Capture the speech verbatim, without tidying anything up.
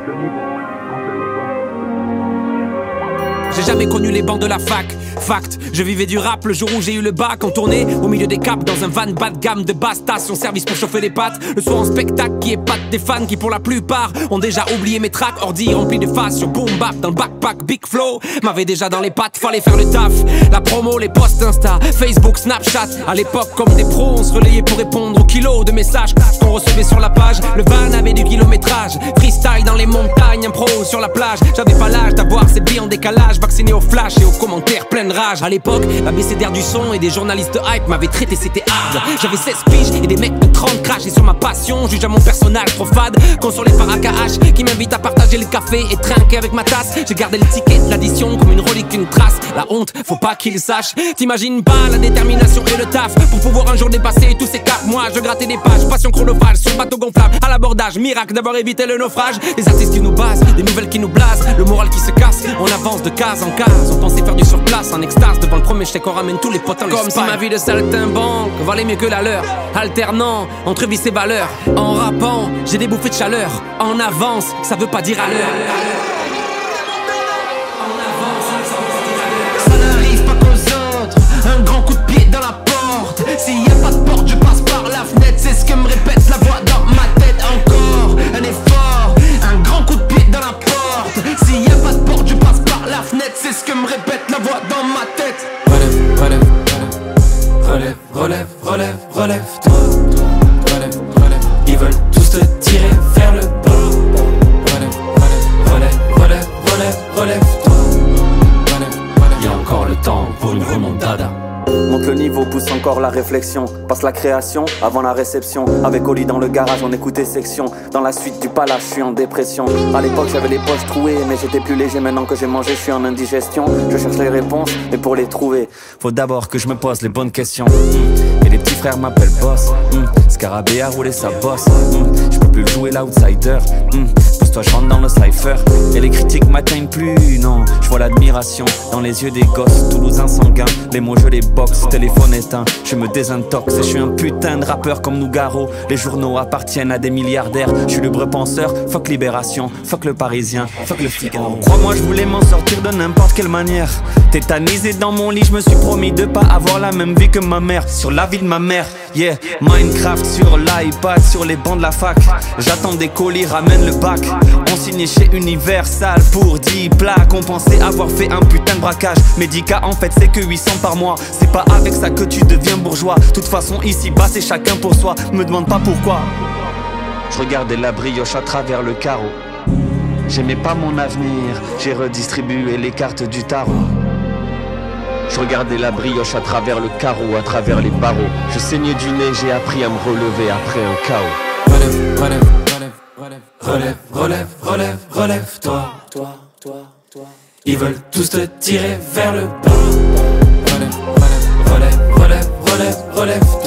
J'ai jamais connu les bancs de la fac. Fact, je vivais du rap le jour où j'ai eu le bac. En tournée, au milieu des caps, dans un van bas de gamme de basse station service pour chauffer les pattes. Le soir en spectacle qui épate des fans qui pour la plupart ont déjà oublié mes tracks. Ordi rempli de faces sur boom bap dans le backpack. Big flow m'avait déjà dans les pattes, fallait faire le taf. La promo, les posts Insta, Facebook, Snapchat. À l'époque comme des pros, on se relayait pour répondre aux kilos de messages qu'on recevait sur la page. Le van avait du kilométrage, freestyle dans les montagnes, un pro sur la plage. J'avais pas l'âge d'avoir ces billes en décalage. Vacciné au flash et aux commentaires plein de rage. À l'époque, l'abécédaire du son et des journalistes de hype m'avaient traité, c'était hard. J'avais seize piges et des mecs de trente crachés sur ma passion. Juge à mon personnage trop fade, consolé par A K H qui m'invite à partager le café et trinquer avec ma tasse. J'ai gardé le ticket de l'addition comme une relique, une trace. La honte, faut pas qu'ils sachent. T'imagines pas la détermination et le taf pour pouvoir un jour dépasser tous ces caps. Moi, je grattais des pages, passion chronophage sur bateau gonflable à l'abordage. Miracle d'avoir évité le naufrage. Les artistes qui nous basent, des nouvelles qui nous blasent, le moral qui se casse. On avance de case en case, on pensait faire du surplace en extase. Devant le premier chèque, on ramène tous les potes en l'espace. Comme si ma vie de saltimbanque valait mieux que la leur. Alternant entre vices et valeurs. En rappant, j'ai des bouffées de chaleur. En avance, ça veut pas dire à l'heure. Ça n'arrive pas qu'aux autres. Un grand coup de pied dans la porte. S'il y a pas de porte, je passe par la fenêtre. C'est ce que me répète la voix dans ma tête. Encore un effort, un grand coup de pied dans la porte. S'il y a pas de porte, je passe par la fenêtre. C'est ce que me répète la voix dans ma tête. Relève, relève, relève, relève, relève, relève, toi. Relève, relève, ils veulent tous te tirer vers le bas. Relève, relève, relève, relève, relève, relève, toi. Relève, relève, y'a encore le temps pour une remontada. Monte le niveau, pousse encore la réflexion. Passe la création avant la réception. Avec Oli dans le garage, on écoutait section. Dans la suite du palace, je suis en dépression. À l'époque, j'avais les poches trouées, mais j'étais plus léger. Maintenant que j'ai mangé, je suis en indigestion. Je cherche les réponses, mais pour les trouver, faut d'abord que je me pose les bonnes questions. mmh. Et les petits frères m'appellent boss. mmh. Scarabée a roulé sa bosse. mmh. Je peux plus jouer l'outsider. mmh. Pousse-toi, je rentre dans le cypher. Et les critiques m'atteignent plus, non. Je vois l'admiration dans les yeux des gosses. Toulousains sanguins, les mots je les boxe. Téléphone éteint, je me désintoxe. Et je suis un putain de rappeur comme Nougaro. Les journaux appartiennent à des milliardaires. Je suis libre penseur, fuck Libération. Fuck le Parisien, fuck le Figaro. Crois-moi, je voulais m'en sortir de n'importe quelle manière. Tétanisé dans mon lit, je me suis promis de pas avoir la même vie que ma mère. Sur la vie de ma mère, yeah. Minecraft sur l'iPad, sur les bancs de la fac. J'attends des colis, ramène le bac. On signait chez Universal pour dix plaques. On pensait avoir fait un putain de braquage. Médica en fait c'est que huit cents par mois. C'est pas avec ça que tu deviens bourgeois. Toute façon ici bas c'est chacun pour soi. Me demande pas pourquoi. Je regardais la brioche à travers le carreau. J'aimais pas mon avenir, j'ai redistribué les cartes du tarot. Je regardais la brioche à travers le carreau, à travers les barreaux. Je saignais du nez, j'ai appris à me relever après un chaos. Relève, relève, relève, relève, relève, relève, relève, relève, toi, toi, toi, toi. Ils veulent tous te tirer vers le bas. Relève, relève, relève, relève, relève, relève.